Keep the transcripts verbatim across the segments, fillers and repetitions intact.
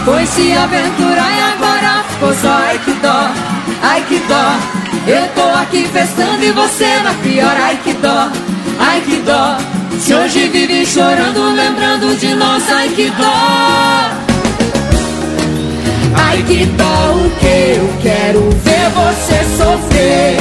Foi se aventurar e agora ficou só. Ai que dó, ai que dó. Eu tô aqui festando e você na pior. Ai que dó, ai que dó. Se hoje vive chorando, lembrando de nós. Ai que dó. Ai que dó o que? Eu quero ver você sofrer.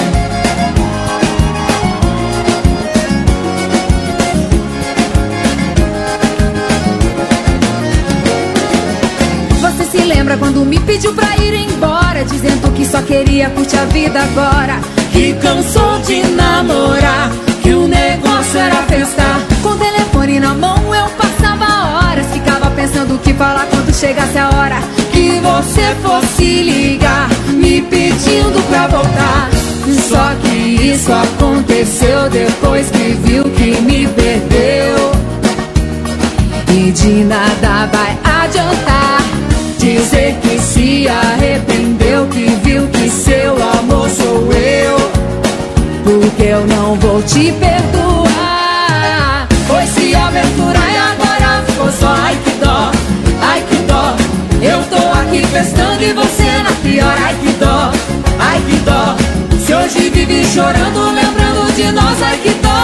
Você se lembra quando me pediu pra ir embora, dizendo que só queria curtir a vida agora, que cansou de namorar, que o negócio era festar. Com o telefone na mão eu passava horas, ficava pensando o que falar quando chegasse a hora que você fosse ligar, me pedindo pra voltar. Só que isso aconteceu depois que viu que me perdeu. E de nada vai adiantar dizer que se arrependeu, que viu que seu amor sou eu, porque eu não vou te perdoar. Foi se aventurar e agora ficou só. Ai que dó, ai que dó. Eu tô aqui festando e você na pior. Ai que dó, ai que dó. Se hoje vive chorando, lembrando de nós. Ai que dó.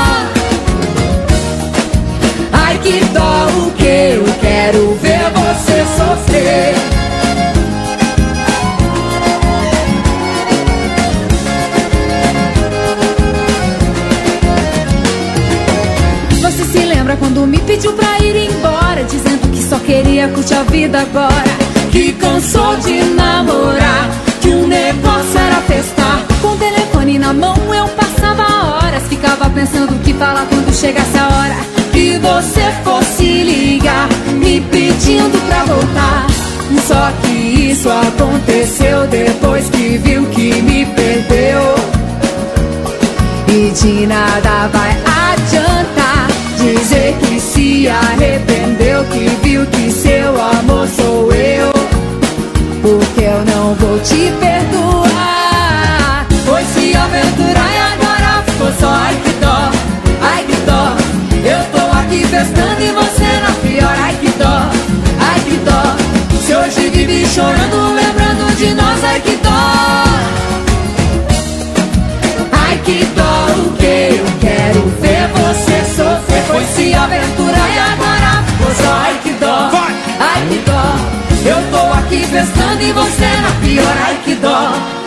Ai que dó o que? Eu quero ver você sofrer. Você se lembra quando me pediu pra ir embora, dizendo que só queria curtir a vida agora, que cansou de namorar, que o negócio era festar. Com o telefone na mão eu passava horas, ficava pensando o que falar quando chegasse a hora que você fosse ligar, me pedindo pra voltar. Só que isso aconteceu depois que viu que me perdeu. E de nada vai adiantar dizer que se arrependeu, que viu que seu amor sou eu, porque eu não vou te perdoar. Foi se aventurar e agora ficou só. Ai que dó, ai que dó. Eu tô aqui festando e você na pior. Ai que dó, ai que dó. Se hoje vive chorando, lembrando de nós. Ai que dó, ai que dó o que? Eu quero ver você sofrer. Foi se aventurar e agora ficou só. Ai que dó, ai que dó. Eu tô aqui festando e você na pior. Ai que dó.